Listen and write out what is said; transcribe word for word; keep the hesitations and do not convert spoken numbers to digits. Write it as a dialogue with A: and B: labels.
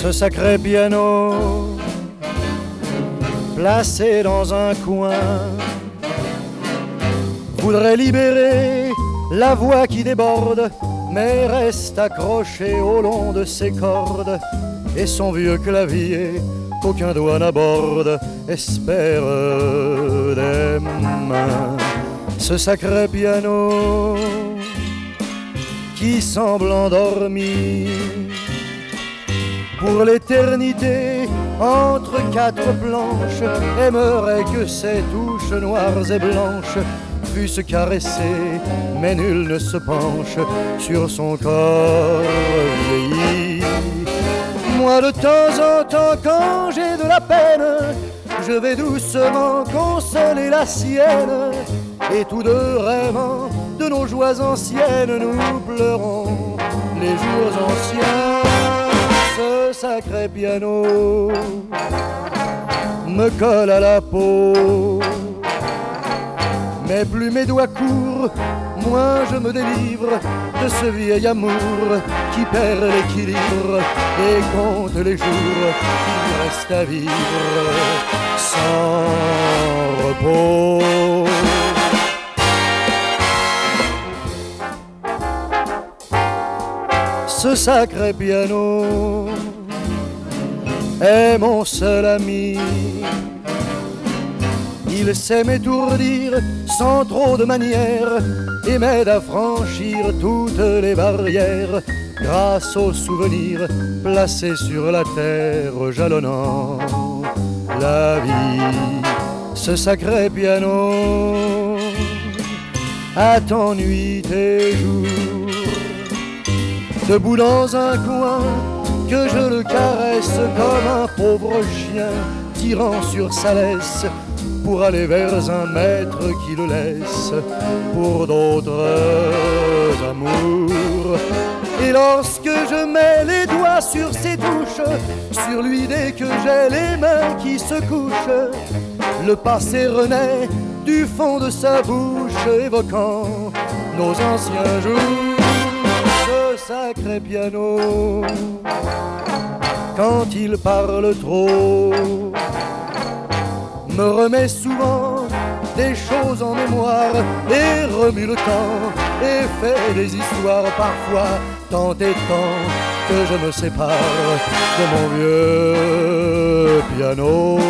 A: ce sacré piano placé dans un coin voudrait libérer la voix qui déborde, mais reste accroché au long de ses cordes, et son vieux clavier qu'aucun doigt n'aborde espère des mains ce sacré piano qui semble endormi pour l'éternité entre quatre planches, aimerait que ses touches noires et blanches fussent caressées, mais nul ne se penche sur son corps vieilli. Moi de temps en temps quand j'ai de la peine, je vais doucement consoler la sienne, et tous deux rêvant de nos joies anciennes, nous pleurons les jours anciens. Ce sacré piano me colle à la peau, mais plus mes doigts courent, moins je me délivre de ce vieil amour qui perd l'équilibre et compte les jours qu'il reste à vivre sans repos. Ce sacré piano est mon seul ami. Il sait m'étourdir sans trop de manière et m'aide à franchir toutes les barrières grâce aux souvenirs placés sur la terre jalonnant la vie. Ce sacré piano attend nuit et jour, debout dans un coin que je le caresse comme un pauvre chien tirant sur sa laisse pour aller vers un maître qui le laisse pour d'autres amours. Et lorsque je mets les doigts sur ses touches, sur lui dès que j'ai les mains qui se couchent, le passé renaît du fond de sa bouche, évoquant nos anciens jours. Ce sacré piano, quand il parle trop, me remet souvent des choses en mémoire et remue le temps et fait des histoires parfois tant et tant que je me sépare de mon vieux piano.